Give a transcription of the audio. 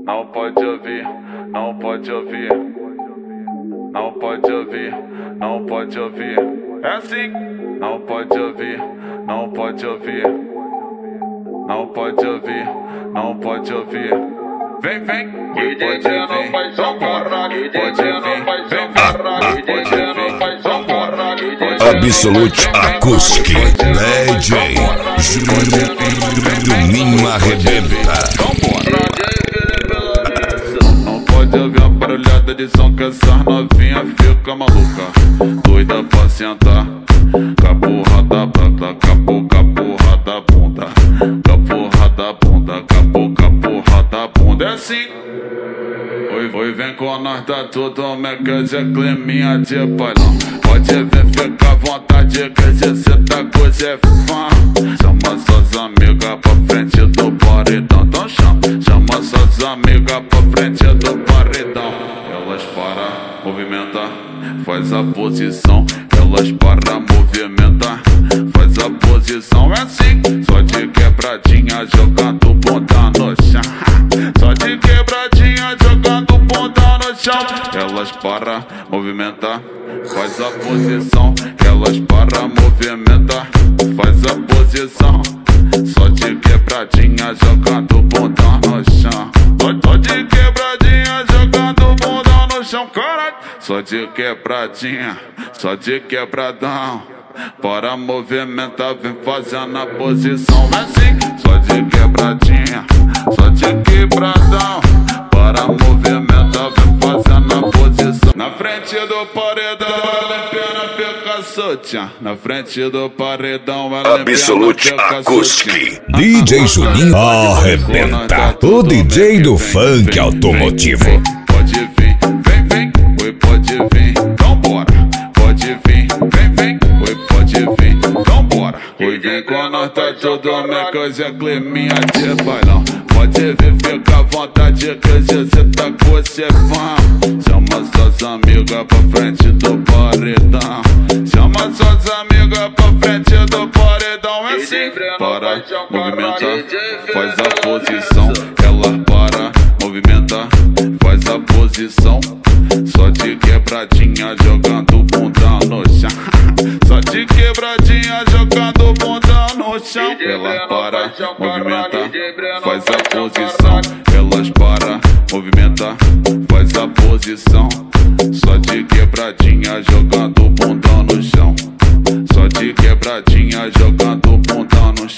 não pode ouvir, não pode ouvir, não pode ouvir, não pode ouvir. É assim, não pode ouvir, não pode ouvir, não pode ouvir, não pode ouvir. Vem, vem, pode vir, vambora, pode vir, vem, pode vir, Absolute Acoustic DJ Juninho arrebenta. Não pode ouvir a barulhada de som que essa novinha fica maluca, doida pra sentar. Caporrada brata, caporrada bunda, caporrada bunda, caporrada bunda. É assim. Oi, vem com nós, tá tudo mequeja, climinha de bailão. Pode vir, fica à vontade, que cê tá com Zé fã. Chama suas amigas pra frente do paredão, então chama suas amigas pra frente do paredão. Elas para, movimenta, faz a posição. Elas para, movimenta, faz a posição. É assim, só de quebradinha jogando bunda no chão. Só de quebradinha jogando bunda no chão. Elas para, movimenta, faz a posição. Elas para, movimenta, faz a posição. Só de quebradinha jogando bunda no chão. Só de quebradinha jogando bunda no chão, caralho. Só de quebradinha, só de quebradão. Para movimentar, vem fazendo a posição. Assim, só de quebradinha, só de quebradão. Para movimentar, vem fazendo a posição. Na frente do paredão, ela empina, fica soltinha. Na frente do paredão, ela Absolute Acoustic DJ Juninho arrebenta. O DJ do funk automotivo. Pode vir, vem, vem, oi, pode vir, vambora. Pode vir, vem, vem, oi, pode vir, vambora. Oi, vem com nós, tá tudo mequeja, climinha de bailão. Pode vir, fica à vontade, que cê tá com cê fã. Chama suas amigas pra frente do paredão. Chama suas amigas pra frente do paredão. É assim, para, movimenta, faz a posição. Ela para, movimenta, faz a posição. Só de quebradinha jogando bunda no chão. Só de quebradinha jogando bunda no chão. Ela para, movimenta, faz a posição. Elas para, movimenta, faz a posição. Só de quebradinha jogando bunda no chão. Só de quebradinha jogando bunda no chão.